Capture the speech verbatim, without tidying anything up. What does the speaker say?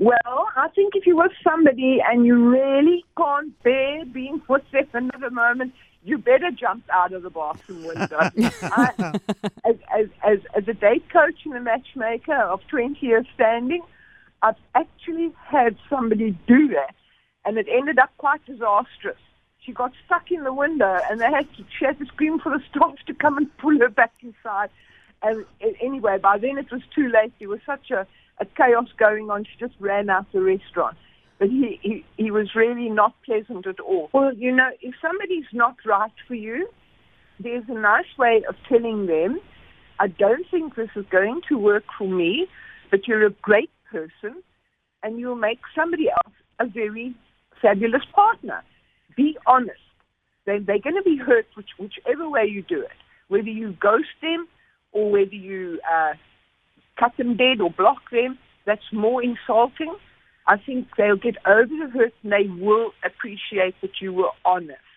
Well, I think if you're with somebody and you really can't bear being with them another moment, you better jump out of the bathroom window. I, as, as, as, as a date coach and a matchmaker of twenty years standing, I've actually had somebody do that, and it ended up quite disastrous. She got stuck in the window, and they had to, she had to scream for the staff to come and pull her back inside. And anyway, by then it was too late. There was such a, a chaos going on. She just ran out the restaurant. But he, he, he was really not pleasant at all. Well, you know, if somebody's not right for you, there's a nice way of telling them, I don't think this is going to work for me, but you're a great person, and you'll make somebody else a very fabulous partner. Be honest. They, they're going to be hurt which, whichever way you do it, whether you ghost them or whether you uh, cut them dead or block them. That's more insulting. I think they'll get over the hurt and they will appreciate that you were honest.